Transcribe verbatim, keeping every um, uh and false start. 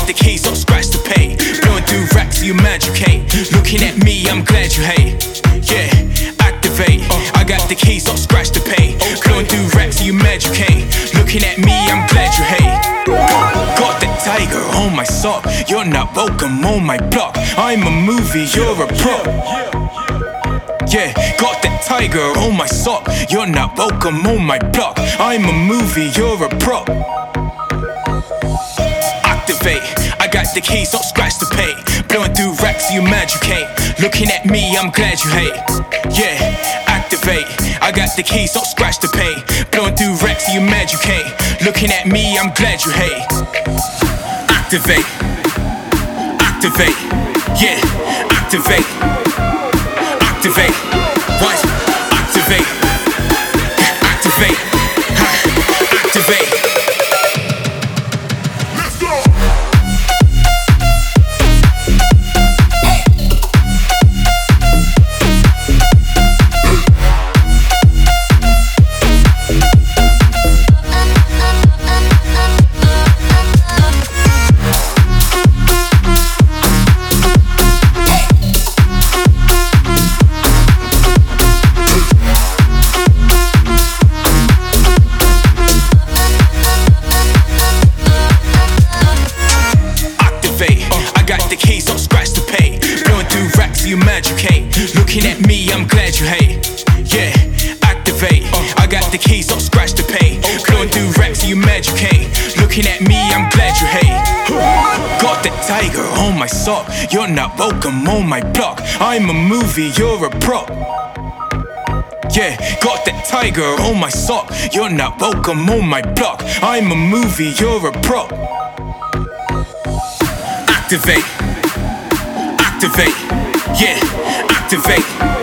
the keys, don't scratch the pay. Blowing through racks, you mad you can't. Looking at me, I'm glad you hate. Yeah, activate. I got the keys, don't scratch the pay. Blowing through racks, you mad you can't. Looking at me, I'm glad you hate. Got the tiger on my sock. You're not welcome on my block. I'm a movie, you're a prop. Yeah, got that tiger on my sock. You're not welcome on my block. I'm a movie, you're a prop. Activate, I got the keys, don't scratch the pay. Blowing through racks, you mad you can't. Looking at me, I'm glad you hate. Yeah, activate, I got the keys, don't scratch the pay. Blowing through racks, you mad you can't. Looking at me, I'm glad you hate. Activate, activate, yeah, activate. Activate, what? Activate, activate, activate. Let's go. You mad you can't. Looking at me, I'm glad you hate. Yeah, activate. I got the keys, don't scratch the pay. Blowing through racks, you mad you can't. Looking at me, I'm glad you hate. Got that tiger on my sock. You're not welcome on my block. I'm a movie, you're a prop. Yeah, got that tiger on my sock. You're not welcome on my block. I'm a movie, you're a prop. Activate, activate. Yeah, activate.